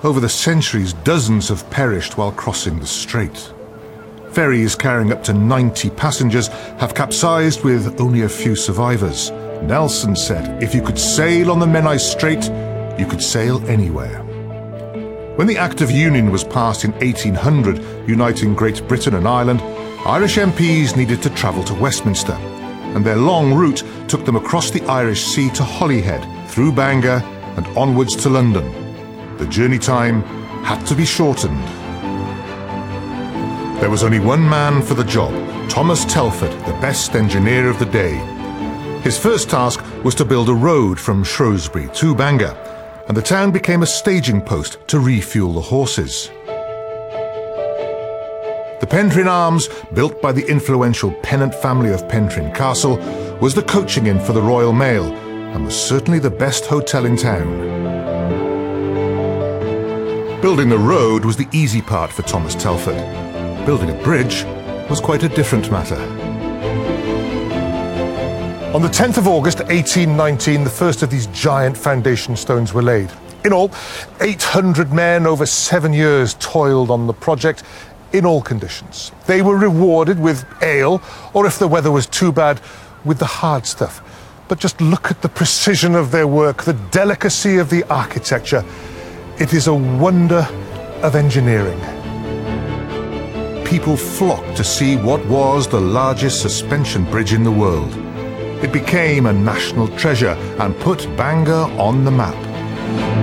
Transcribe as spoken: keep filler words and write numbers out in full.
Over the centuries, dozens have perished while crossing the strait. Ferries carrying up to ninety passengers have capsized with only a few survivors. Nelson said, "If you could sail on the Menai Strait, you could sail anywhere." When the Act of Union was passed in eighteen hundred, uniting Great Britain and Ireland, Irish M Ps needed to travel to Westminster, and their long route took them across the Irish Sea to Holyhead, through Bangor and onwards to London. The journey time had to be shortened. There was only one man for the job, Thomas Telford, the best engineer of the day. His first task was to build a road from Shrewsbury to Bangor, and the town became a staging post to refuel the horses. The Pentrin Arms, built by the influential Pennant family of Pentrin Castle, was the coaching inn for the Royal Mail, and was certainly the best hotel in town. Building the road was the easy part for Thomas Telford. Building a bridge was quite a different matter. On the tenth of August eighteen nineteen, the first of these giant foundation stones were laid. In all, eight hundred men over seven years toiled on the project in all conditions. They were rewarded with ale, or if the weather was too bad, with the hard stuff. But just look at the precision of their work, the delicacy of the architecture. It is a wonder of engineering. People flocked to see what was the largest suspension bridge in the world. It became a national treasure and put Bangor on the map.